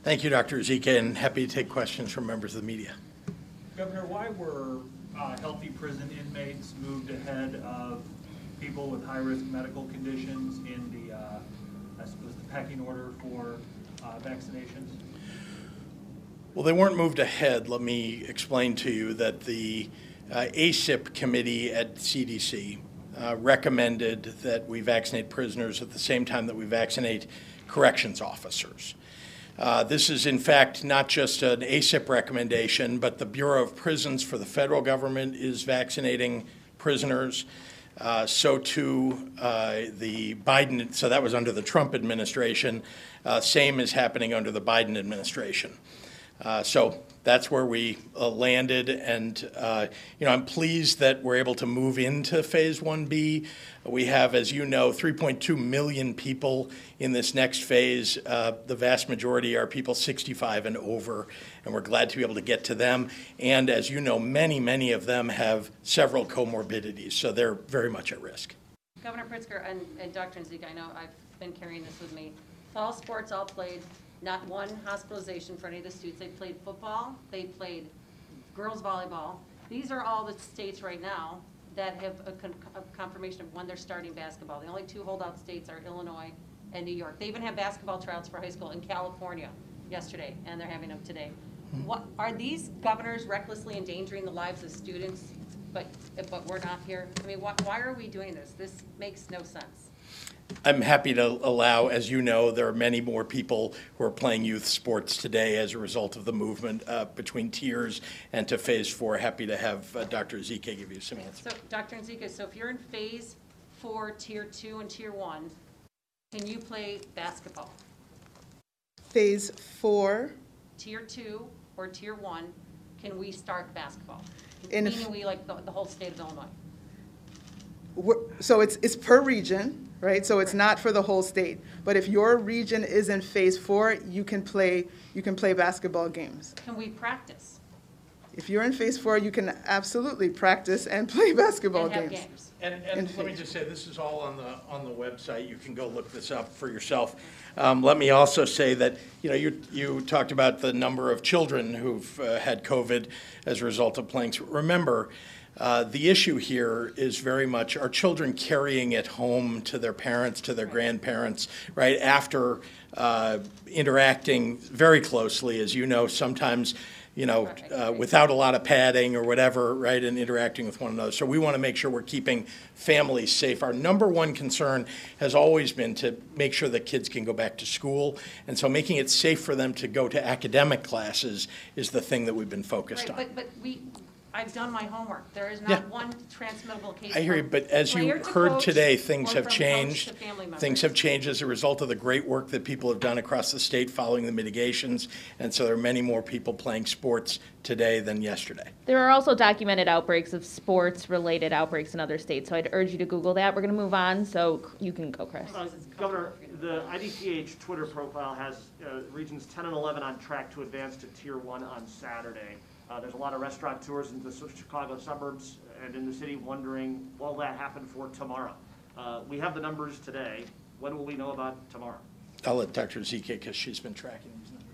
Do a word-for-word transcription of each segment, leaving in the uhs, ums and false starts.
Thank you, Doctor Ezike, and happy to take questions from members of the media. Governor, why were uh, healthy prison inmates moved ahead of people with high-risk medical conditions in the, uh, I suppose, the pecking order for uh, vaccinations? Well, they weren't moved ahead. Let me explain to you that the uh, A C I P committee at C D C uh, recommended that we vaccinate prisoners at the same time that we vaccinate corrections officers. Uh, this is, in fact, not just an A C I P recommendation, but the Bureau of Prisons for the federal government is vaccinating prisoners. Uh, so too uh, the Biden, so that was under the Trump administration. Uh, same is happening under the Biden administration. Uh, so that's where we uh, landed, and uh, you know I'm pleased that we're able to move into Phase one B. We have, as you know, three point two million people in this next phase. Uh, the vast majority are people sixty-five and over, and we're glad to be able to get to them. And as you know, many, many of them have several comorbidities, so they're very much at risk. Governor Pritzker and, and Doctor Ezike, I know I've been carrying this with me. All sports, all played. Not one hospitalization for any of the students. They played football, they played girls volleyball. These are all the states right now that have a, con a confirmation of when they're starting basketball. The only two holdout states are Illinois and New York. They even have basketball tryouts for high school in California yesterday, and they're having them today. What are these governors recklessly endangering the lives of students, but but we're not here? I mean, why, why are we doing this? This makes no sense. I'm happy to allow, as you know, there are many more people who are playing youth sports today as a result of the movement uh, between tiers and to phase four. Happy to have uh, Doctor Ezike give you some answers. So, Doctor Ezike, so if you're in phase four, tier two, and tier one, can you play basketball? Phase four. Tier two or tier one, can we start basketball? In Meaning we, like the, the whole state of Illinois. We're, so it's it's per region, right? So it's not for the whole state. But if your region is in phase four, you can play you can play basketball games. Can we practice? If you're in phase four, you can absolutely practice and play basketball and have games. games. And, and let me just say, this is all on the on the website. You can go look this up for yourself. Um, let me also say that you know you you talked about the number of children who've uh, had COVID as a result of playing. Remember, uh, the issue here is very much are children carrying it home to their parents, to their grandparents, right after uh, interacting very closely, as you know, sometimes. you know, uh, without a lot of padding or whatever, right, and interacting with one another. So we want to make sure we're keeping families safe. Our number one concern has always been to make sure that kids can go back to school. And so making it safe for them to go to academic classes is the thing that we've been focused Right, on. but, but we, I've done my homework. There is not Yeah. one transmittable case. I hear you, from but as you player to heard coach today, things or have from coach changed. to family members. Things have changed as a result of the great work that people have done across the state following the mitigations. And so there are many more people playing sports today than yesterday. There are also documented outbreaks of sports-related outbreaks in other states, so I'd urge you to Google that. We're going to move on, so you can go, Chris. Uh, Governor, the I D P H Twitter profile has uh, regions ten and eleven on track to advance to tier one on Saturday. Uh, there's a lot of restaurateurs in the Chicago suburbs and in the city wondering, will that happen for tomorrow? Uh, we have the numbers today. When will we know about tomorrow? I'll let Doctor Ezike, because she's been tracking these numbers.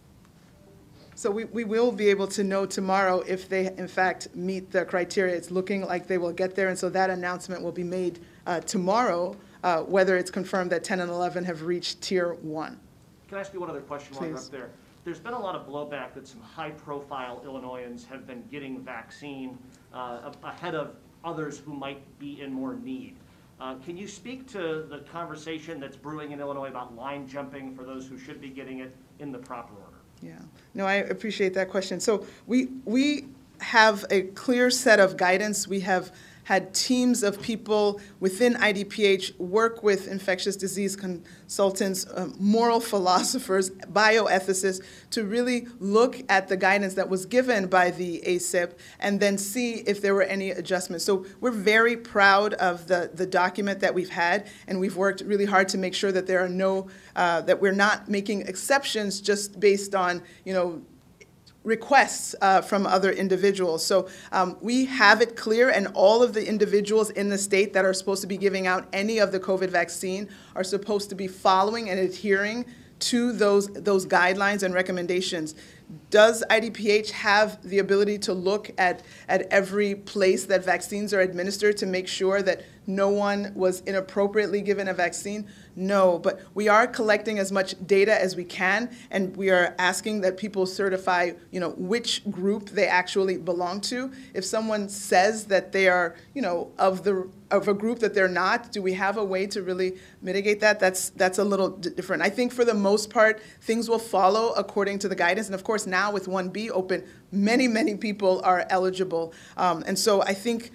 So we, we will be able to know tomorrow if they, in fact, meet the criteria. It's looking like they will get there, and so that announcement will be made uh, tomorrow, uh, whether it's confirmed that ten and eleven have reached tier one. Can I ask you one other question while you're Please. up there? There's been a lot of blowback that some high-profile Illinoisans have been getting vaccine uh, ahead of others who might be in more need. Uh, can you speak to the conversation that's brewing in Illinois about line jumping for those who should be getting it in the proper order? Yeah, no, I appreciate that question. So we we have a clear set of guidance. We have had teams of people within I D P H work with infectious disease consultants, um, moral philosophers, bioethicists, to really look at the guidance that was given by the A C I P and then see if there were any adjustments. So we're very proud of the, the document that we've had, and we've worked really hard to make sure that there are no, uh, that we're not making exceptions just based on, you know, requests uh, from other individuals. So um, we have it clear, and all of the individuals in the state that are supposed to be giving out any of the COVID vaccine are supposed to be following and adhering to those, those guidelines and recommendations. Does I D P H have the ability to look at, at every place that vaccines are administered to make sure that no one was inappropriately given a vaccine? No, but we are collecting as much data as we can, and we are asking that people certify, you know, which group they actually belong to. If someone says that they are, you know, of the of a group that they're not, do we have a way to really mitigate that? That's that's a little d- different. I think for the most part, things will follow according to the guidance, and of course now with one B open, many many people are eligible, um, and so I think.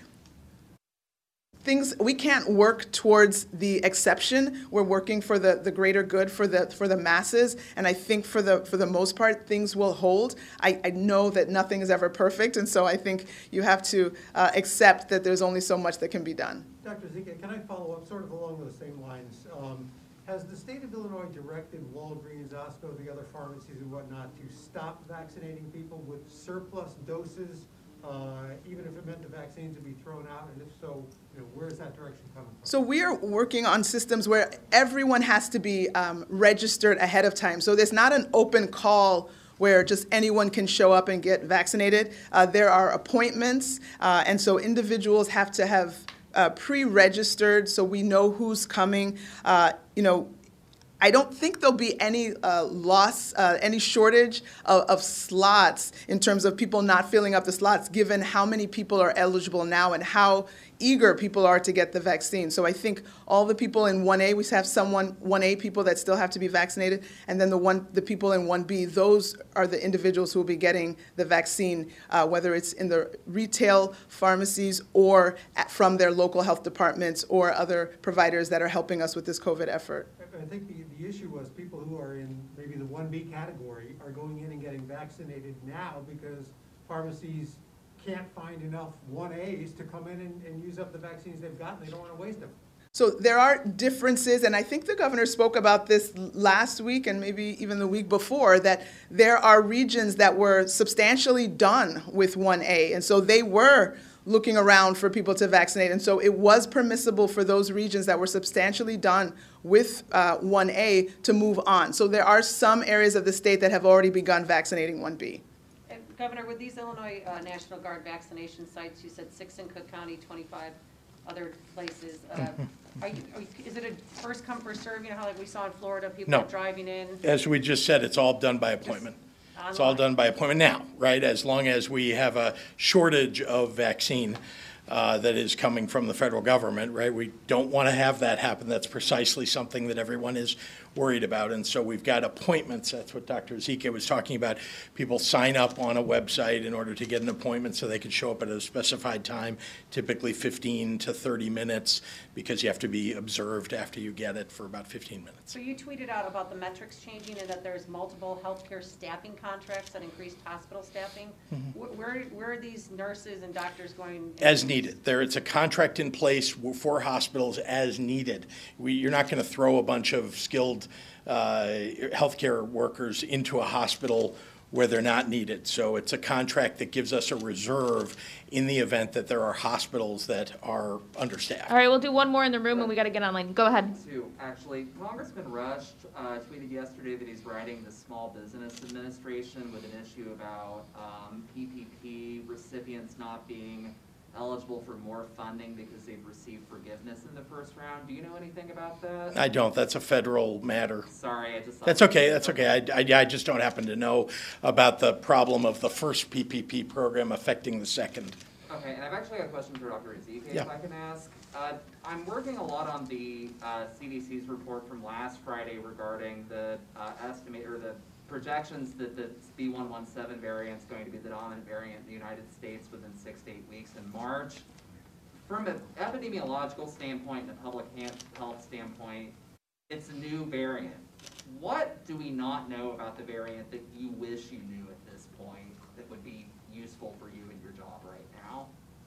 Things, we can't work towards the exception. We're working for the, the greater good for the for the masses, and I think for the for the most part things will hold. I, I know that nothing is ever perfect, and so I think you have to uh, accept that there's only so much that can be done. Doctor Zika, can I follow up sort of along those same lines? Um, has the state of Illinois directed Walgreens, Osco, the other pharmacies and whatnot to stop vaccinating people with surplus doses? Uh, even if it meant the vaccines would be thrown out, and if so, you know, where is that direction coming from? So we are working on systems where everyone has to be um, registered ahead of time. So there's not an open call where just anyone can show up and get vaccinated. Uh, there are appointments, uh, and so individuals have to have uh, pre-registered so we know who's coming. Uh, you know, I don't think there'll be any uh, loss, uh, any shortage of, of slots in terms of people not filling up the slots, given how many people are eligible now and how eager people are to get the vaccine. So I think all the people in one A, we have someone, one A people that still have to be vaccinated, and then the one, the people in one B, those are the individuals who will be getting the vaccine, uh, whether it's in the retail pharmacies or at, from their local health departments or other providers that are helping us with this COVID effort. I think the, the issue was people who are in maybe the one B category are going in and getting vaccinated now because pharmacies can't find enough one A's to come in and, and use up the vaccines they've got, and they don't want to waste them. So there are differences, and I think the governor spoke about this last week and maybe even the week before, that there are regions that were substantially done with one A, and so they were looking around for people to vaccinate. And so it was permissible for those regions that were substantially done with uh, one A to move on. So there are some areas of the state that have already begun vaccinating one B. And Governor, with these Illinois uh, National Guard vaccination sites, you said six in Cook County, twenty-five other places. Uh, are you, are you, is it a first come, first serve? You know how like we saw in Florida, people No. are driving in? As we just said, it's all done by appointment. It's all done by appointment now, right? As long as we have a shortage of vaccine uh, that is coming from the federal government, right? We don't want to have that happen. That's precisely something that everyone is worried about. And so we've got appointments. That's what Doctor Ezike was talking about. People sign up on a website in order to get an appointment so they can show up at a specified time, typically fifteen to thirty minutes, because you have to be observed after you get it for about fifteen minutes. So you tweeted out about the metrics changing and that there's multiple healthcare staffing contracts that increased hospital staffing. Mm-hmm. Wh- Where, where are these nurses and doctors going? As needed. There, it's a contract in place for hospitals as needed. We, you're not going to throw a bunch of skilled uh, healthcare workers into a hospital where they're not needed. So it's a contract that gives us a reserve in the event that there are hospitals that are understaffed. All right, we'll do one more in the room and we got to get online. Go ahead. Two, actually, Congressman Rush uh, tweeted yesterday that he's writing the Small Business Administration with an issue about um, P P P recipients not being eligible for more funding because they've received forgiveness in the first round. Do you know anything about that? I don't. That's a federal matter. Sorry, I just. That's okay. That's okay. I, I, I just don't happen to know about the problem of the first P P P program affecting the second. Okay, and I've actually got a question for Doctor Ezike, Yeah. if I can ask. Uh, I'm working a lot on the uh, C D C's report from last Friday regarding the uh, estimate or the projections that the B one one seven variant is going to be the dominant variant in the United States within six to eight weeks in March. From an epidemiological standpoint and a public health standpoint, it's a new variant. What do we not know about the variant that you wish you knew at this point that would be useful for you in your job right now?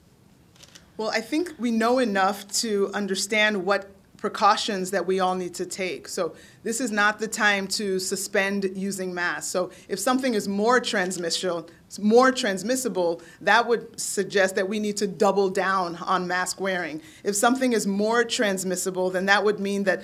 Well, I think we know enough to understand what precautions that we all need to take. So this is not the time to suspend using masks. So if something is more transmissible, more transmissible, that would suggest that we need to double down on mask wearing. If something is more transmissible, then that would mean that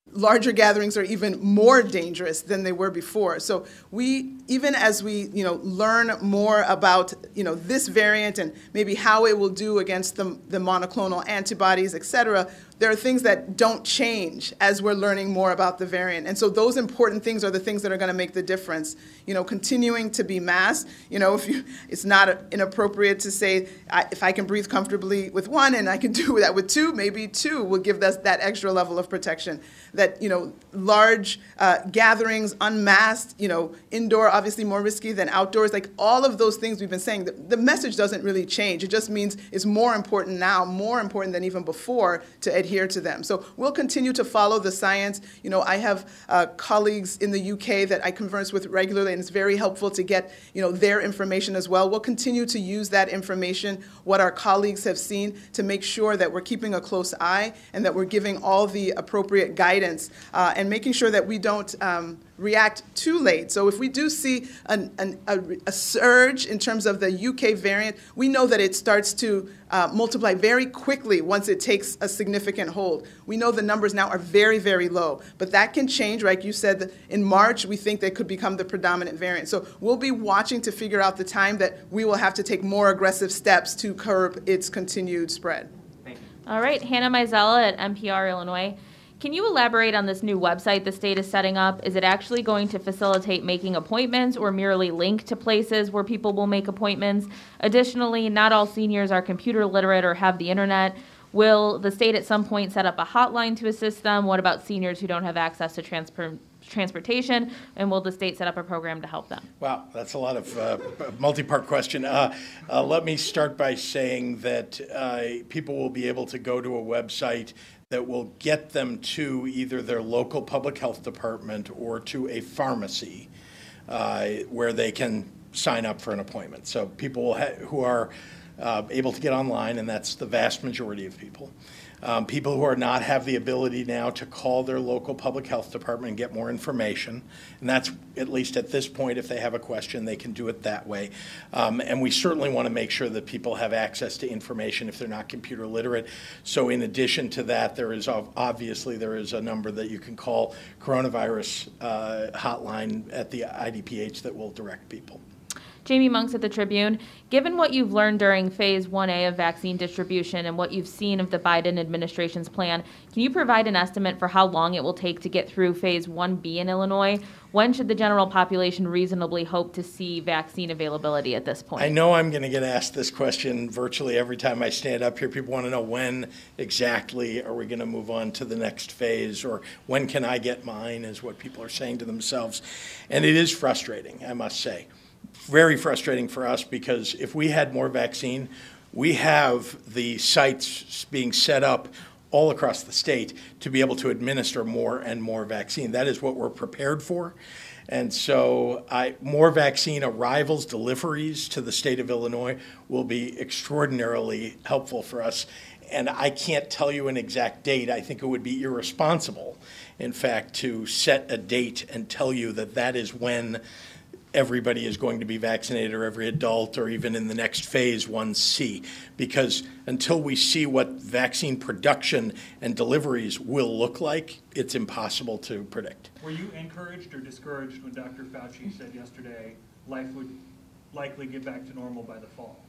larger gatherings are even more dangerous than they were before. So we, even as we, you know, learn more about, you know, this variant and maybe how it will do against the, the monoclonal antibodies, et cetera, there are things that don't change as we're learning more about the variant. And so those important things are the things that are going to make the difference. You know, continuing to be masked, you know, if you, it's not inappropriate to say, I, if I can breathe comfortably with one and I can do that with two, maybe two will give us that extra level of protection. That, you know, large uh, gatherings, unmasked, you know, indoor, obviously more risky than outdoors, like all of those things we've been saying, the, the message doesn't really change. It just means it's more important now, more important than even before to adhere to them. So we'll continue to follow the science. You know, I have uh, colleagues in the U K that I converse with regularly, and it's very helpful to get, you know, their information as well. We'll continue to use that information, what our colleagues have seen, to make sure that we're keeping a close eye and that we're giving all the appropriate guidance uh, and making sure that we don't um, react too late. So if we do see an, an, a, a surge in terms of the U K variant, we know that it starts to uh, multiply very quickly once it takes a significant hold. We know the numbers now are very, very low, but that can change. Like you said, that in March, we think they could become the predominant variant. So we'll be watching to figure out the time that we will have to take more aggressive steps to curb its continued spread. Thank you. All right, Hannah Mizella at N P R Illinois. Can you elaborate on this new website the state is setting up? Is it actually going to facilitate making appointments or merely link to places where people will make appointments? Additionally, not all seniors are computer literate or have the internet. Will the state at some point set up a hotline to assist them? What about seniors who don't have access to transfer, transportation? And will the state set up a program to help them? Wow, that's a lot of uh, multi-part question. Uh, uh, let me start by saying that uh, people will be able to go to a website that will get them to either their local public health department or to a pharmacy uh, where they can sign up for an appointment. So people will ha- who are uh, able to get online, and that's the vast majority of people. Um, people who are not have the ability now to call their local public health department and get more information. And that's, at least at this point, if they have a question, they can do it that way. Um, and we certainly want to make sure that people have access to information if they're not computer literate. So in addition to that, there is obviously there is a number that you can call coronavirus uh, hotline at the I D P H that will direct people. Jamie Monks at the Tribune. Given what you've learned during phase one A of vaccine distribution and what you've seen of the Biden administration's plan, can you provide an estimate for how long it will take to get through phase one B in Illinois? When should the general population reasonably hope to see vaccine availability at this point? I know I'm going to get asked this question virtually every time I stand up here. People want to know when exactly are we going to move on to the next phase, or when can I get mine, is what people are saying to themselves. And it is frustrating, I must say. Very frustrating for us, because if we had more vaccine, we have the sites being set up all across the state to be able to administer more and more vaccine. That is what we're prepared for. And so I, more vaccine arrivals, deliveries to the state of Illinois will be extraordinarily helpful for us. And I can't tell you an exact date. I think it would be irresponsible, in fact, to set a date and tell you that that is when everybody is going to be vaccinated, or every adult, or even in the next phase one C, because until we see what vaccine production and deliveries will look like, it's impossible to predict. Were you encouraged or discouraged when Doctor Fauci said yesterday life would likely get back to normal by the fall?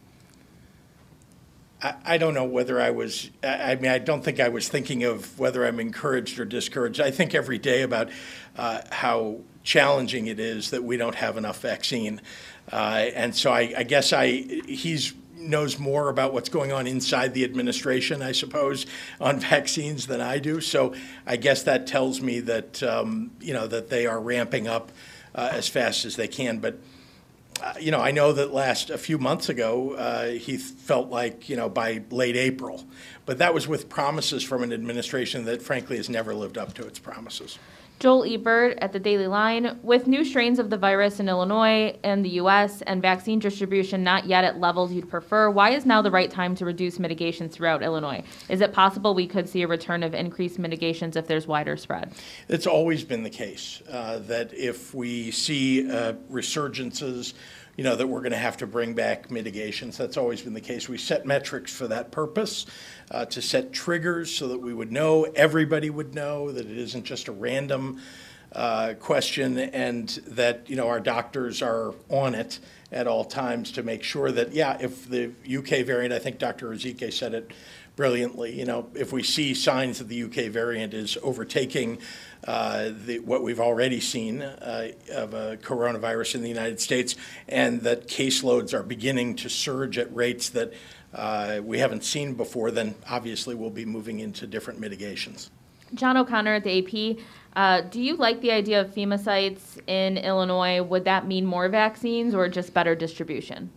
I, I don't know whether I was, I, I mean, I don't think I was thinking of whether I'm encouraged or discouraged. I think every day about uh, how challenging it is that we don't have enough vaccine. Uh, and so I, I guess I he's knows more about what's going on inside the administration, I suppose, on vaccines than I do. So I guess that tells me that, um, you know, that they are ramping up uh, as fast as they can. But Uh, you know, I know that last a few months ago, uh, he felt like, you know, by late April. But that was with promises from an administration that, frankly, has never lived up to its promises. Joel Ebert at the Daily Line. With new strains of the virus in Illinois and the U S and vaccine distribution not yet at levels you'd prefer, why is now the right time to reduce mitigations throughout Illinois? Is it possible we could see a return of increased mitigations if there's wider spread? It's always been the case uh, that if we see uh, resurgences, you know, that we're going to have to bring back mitigations. That's always been the case. We set metrics for that purpose, uh, to set triggers so that we would know, everybody would know, that it isn't just a random uh, question, and that, you know, our doctors are on it at all times to make sure that, yeah, if the U K variant, I think Doctor Ezike said it brilliantly, you know, if we see signs that the U K variant is overtaking uh, the, what we've already seen uh, of a coronavirus in the United States, and that caseloads are beginning to surge at rates that uh, we haven't seen before, then obviously we'll be moving into different mitigations. John O'Connor at the A P. Uh, do you like the idea of FEMA sites in Illinois? Would that mean more vaccines or just better distribution?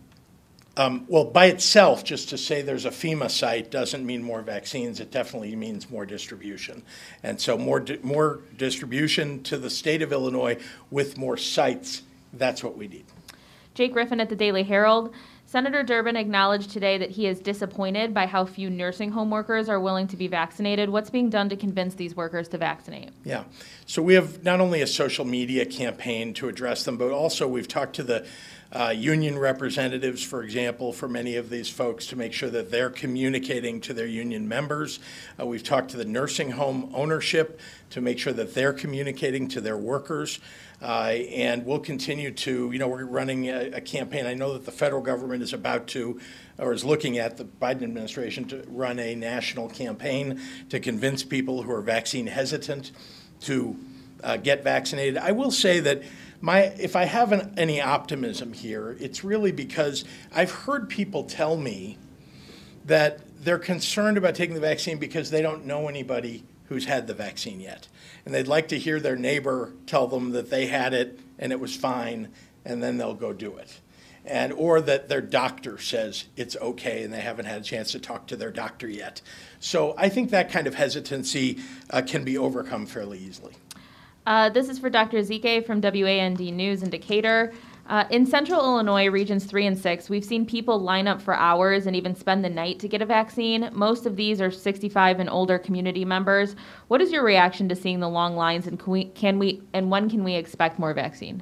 Um, well, by itself, just to say there's a FEMA site doesn't mean more vaccines. It definitely means more distribution. And so more, di- more distribution to the state of Illinois with more sites, that's what we need. Jake Griffin at the Daily Herald. Senator Durbin acknowledged today that he is disappointed by how few nursing home workers are willing to be vaccinated. What's being done to convince these workers to vaccinate? Yeah. So we have not only a social media campaign to address them, but also we've talked to the uh, union representatives, for example, for many of these folks to make sure that they're communicating to their union members. Uh, we've talked to the nursing home ownership to make sure that they're communicating to their workers. Uh, and we'll continue to, you know, we're running a, a campaign. I know that the federal government is about to, or is looking at, the Biden administration to run a national campaign to convince people who are vaccine hesitant to uh, get vaccinated. I will say that my, if I have an, any optimism here, it's really because I've heard people tell me that they're concerned about taking the vaccine because they don't know anybody who's had the vaccine yet. And they'd like to hear their neighbor tell them that they had it and it was fine, and then they'll go do it. And or that their doctor says it's okay and they haven't had a chance to talk to their doctor yet. So I think that kind of hesitancy uh, can be overcome fairly easily. Uh, this is for Doctor Ezike from W A N D News in Decatur. Uh, in central Illinois, regions three and six, we've seen people line up for hours and even spend the night to get a vaccine. Most of these are sixty-five and older community members. What is your reaction to seeing the long lines, and can we, can we and when can we expect more vaccine?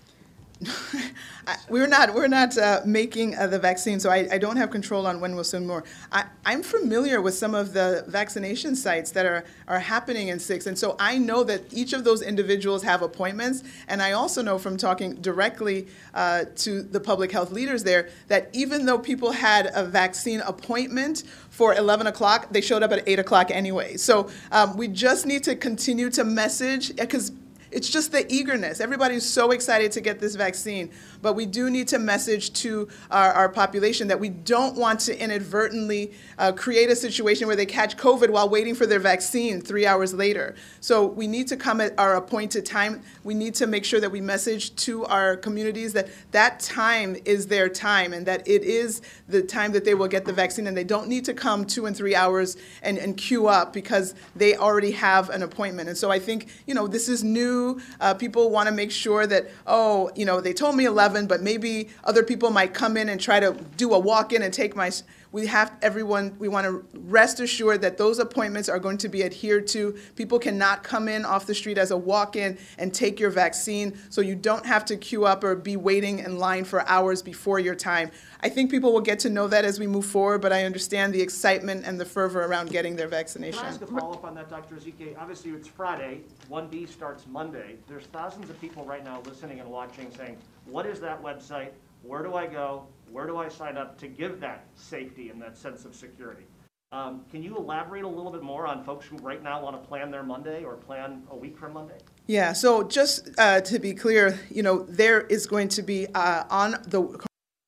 I, we're not we're not uh, making uh, the vaccine, so I, I don't have control on when we'll send more. I, I'm familiar with some of the vaccination sites that are, are happening in six, and so I know that each of those individuals have appointments, and I also know from talking directly uh, to the public health leaders there that even though people had a vaccine appointment for eleven o'clock, they showed up at eight o'clock anyway. So um, we just need to continue to message, because it's just the eagerness. Everybody's so excited to get this vaccine, but we do need to message to our, our population that we don't want to inadvertently uh, create a situation where they catch COVID while waiting for their vaccine three hours later. So we need to come at our appointed time. We need to make sure that we message to our communities that that time is their time and that it is the time that they will get the vaccine, and they don't need to come two and three hours and, and queue up because they already have an appointment. And so I think, you know, this is new. Uh, people want to make sure that, oh, you know, they told me eleven, but maybe other people might come in and try to do a walk-in and take my... We have everyone, we want to rest assured that those appointments are going to be adhered to. People cannot come in off the street as a walk-in and take your vaccine, so you don't have to queue up or be waiting in line for hours before your time. I think people will get to know that as we move forward, but I understand the excitement and the fervor around getting their vaccination. Can I ask a follow-up on that, Doctor Ezike? Obviously, it's Friday. one B starts Monday. There's thousands of people right now listening and watching saying, what is that website? Where do I go? Where do I sign up to give that safety and that sense of security? Um, can you elaborate a little bit more on folks who right now want to plan their Monday or plan a week from Monday? Yeah, so just uh, to be clear, you know, there is going to be uh, on the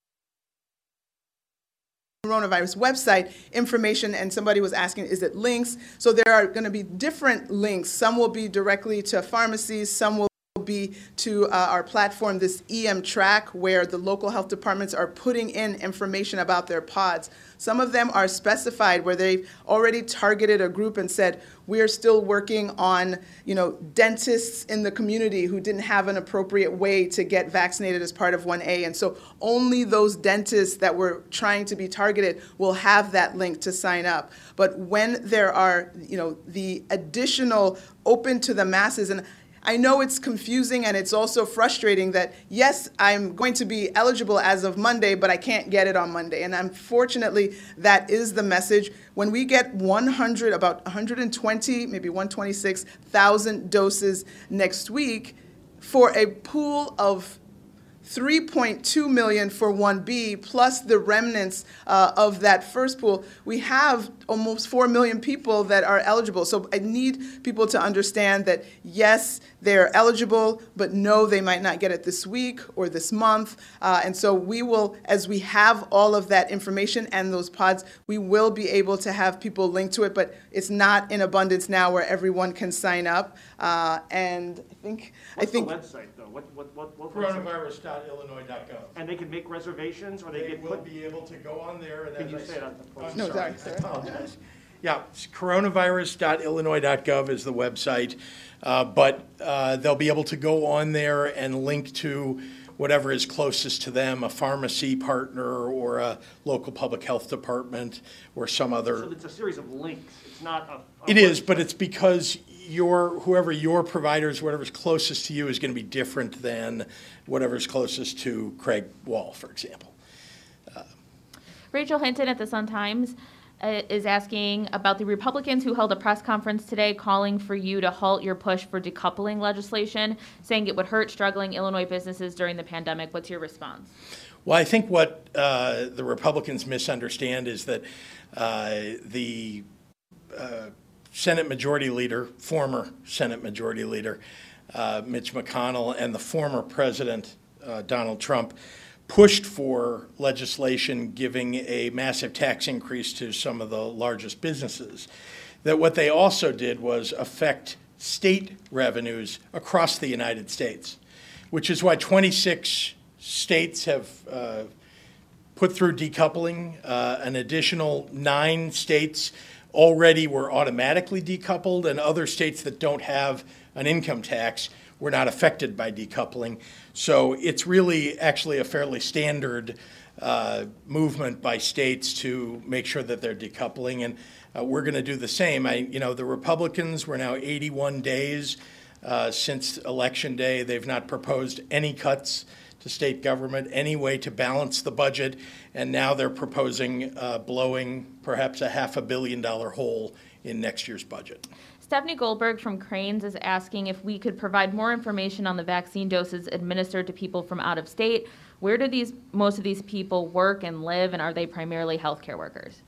coronavirus website information, and somebody was asking, is it links? So there are going to be different links. Some will be directly to pharmacies, some will be to uh, our platform, this E M Track, where the local health departments are putting in information about their pods. Some of them are specified where they've already targeted a group and said, we are still working on, you know, dentists in the community who didn't have an appropriate way to get vaccinated as part of one A. And so only those dentists that were trying to be targeted will have that link to sign up. But when there are, you know, the additional open to the masses, and I know it's confusing and it's also frustrating that, yes, I'm going to be eligible as of Monday, but I can't get it on Monday. And unfortunately, that is the message. When we get one hundred, about one hundred twenty, maybe one hundred twenty-six thousand doses next week for a pool of three point two million for one B, plus the remnants uh, of that first pool, we have almost four million people that are eligible. So I need people to understand that, yes, they're eligible, but no, they might not get it this week or this month. Uh, and so we will, as we have all of that information and those pods, we will be able to have people linked to it, but it's not in abundance now where everyone can sign up. Uh, and I think, What's I think. the website, though? What, what, what, what website? coronavirus dot illinois dot gov. And they can make reservations, or they They can will put, be able to go on there and. Can as you I say said- it on the post? I'm No, sorry, sorry, I sorry. apologize. Yeah, it's coronavirus dot illinois dot gov is the website, uh, but uh, they'll be able to go on there and link to whatever is closest to them, a pharmacy partner or a local public health department or some other. so it's a series of links, it's not a. a It is, but website. it's because your, whoever your providers, whatever's closest to you is going to be different than whatever's closest to Craig Wall, for example. Rachel Hinton at the Sun-Times uh, is asking about the Republicans who held a press conference today calling for you to halt your push for decoupling legislation, saying it would hurt struggling Illinois businesses during the pandemic. What's your response? Well, I think what uh, the Republicans misunderstand is that uh, the uh, Senate Majority Leader, former Senate Majority Leader, uh, Mitch McConnell, and the former President, uh, Donald Trump, pushed for legislation giving a massive tax increase to some of the largest businesses. That what they also did was affect state revenues across the United States, which is why twenty-six states have uh, put through decoupling. Uh, an additional nine states already were automatically decoupled, and other states that don't have an income tax were not affected by decoupling. So it's really actually a fairly standard uh, movement by states to make sure that they're decoupling, and uh, we're going to do the same. I, you know, the Republicans were now eighty-one days uh, since Election Day. They've not proposed any cuts to state government, any way to balance the budget, and now they're proposing uh, blowing perhaps a half a billion dollar hole in next year's budget. Stephanie Goldberg from Cranes is asking if we could provide more information on the vaccine doses administered to people from out of state. Where do these most of these people work and live, and are they primarily healthcare workers?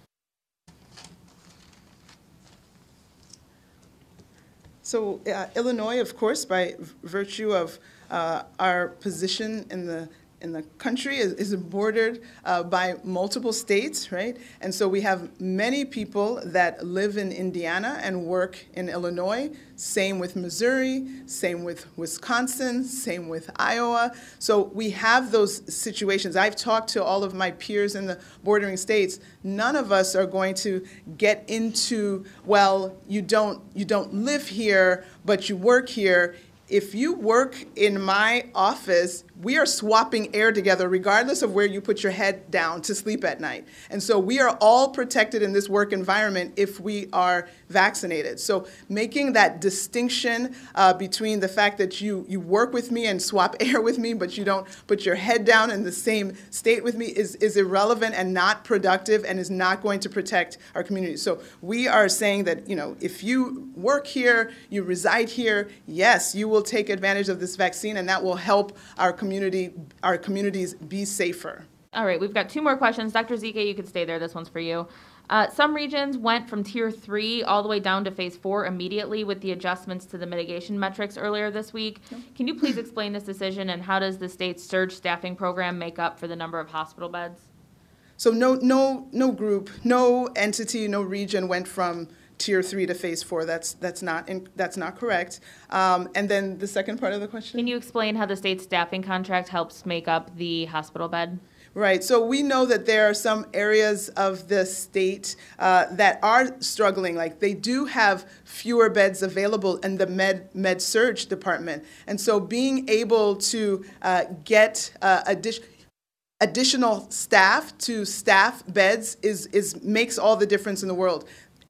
So uh, Illinois, of course, by v- virtue of uh, our position in the in the country, is, is bordered uh, by multiple states, right? And so we have many people that live in Indiana and work in Illinois. Same with Missouri, same with Wisconsin, same with Iowa. So we have those situations. I've talked to all of my peers in the bordering states. None of us are going to get into, well, you don't you don't live here, but you work here. If you work in my office, we are swapping air together regardless of where you put your head down to sleep at night. And so we are all protected in this work environment if we are vaccinated. So making that distinction uh, between the fact that you, you work with me and swap air with me, but you don't put your head down in the same state with me is, is irrelevant and not productive and is not going to protect our community. So we are saying that, you know, if you work here, you reside here, yes, you will take advantage of this vaccine, and that will help our community, our communities be safer. All right, we've got two more questions. Doctor Zika, you could stay there. This one's for you. Uh, some regions went from tier three all the way down to phase four immediately with the adjustments to the mitigation metrics earlier this week. Can you please explain this decision, and how does the state's surge staffing program make up for the number of hospital beds? So no, no, no group, no entity, no region went from tier three to phase four. That's that's not in, that's not correct. Um, and then the second part of the question. Can you explain how the state's staffing contract helps make up the hospital bed? Right. So we know that there are some areas of the state uh, that are struggling. Like they do have fewer beds available in the med med surge department, and so being able to uh, get uh, additional additional staff to staff beds is is makes all the difference in the world.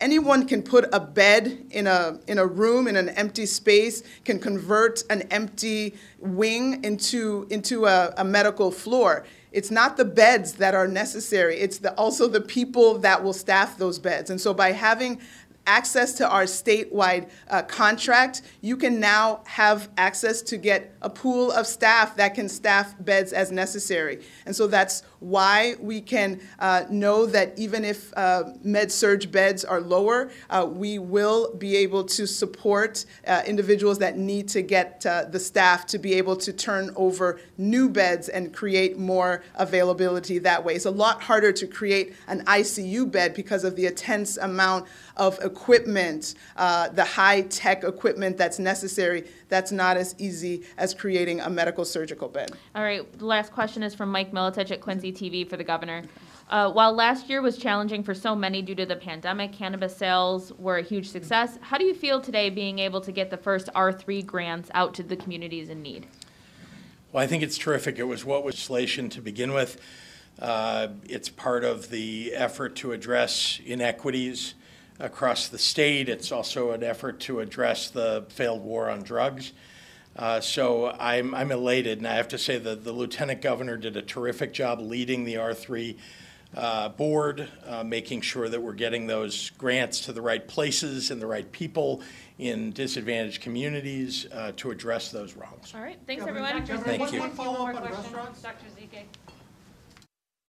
anyone can put a bed in a, in a room, in an empty space, can convert an empty wing into, into a, a medical floor. It's not the beds that are necessary, it's the, also the people that will staff those beds. And so by having access to our statewide uh, contract, you can now have access to get a pool of staff that can staff beds as necessary. And so that's why we can uh, know that even if uh, med-surg beds are lower, uh, we will be able to support uh, individuals that need to get uh, the staff to be able to turn over new beds and create more availability that way. It's a lot harder to create an I C U bed because of the intense amount of equipment, uh, the high-tech equipment that's necessary. That's not as easy as creating a medical surgical bed. All right, the last question is from Mike Militich at Quincy T V for the governor. Uh, while last year was challenging for so many due to the pandemic, cannabis sales were a huge success. How do you feel today being able to get the first R three grants out to the communities in need? Well, I think it's terrific. It was what was legislation to begin with. Uh, it's part of the effort to address inequities across the state. It's also an effort to address the failed war on drugs. Uh, so I'm, I'm elated, and I have to say that the Lieutenant Governor did a terrific job leading the R three uh, board, uh, making sure that we're getting those grants to the right places and the right people in disadvantaged communities uh, to address those wrongs. All right, thanks Governor, everyone. Governor, Thank one- you. One follow-up One on more question. restaurants. Doctor Zike.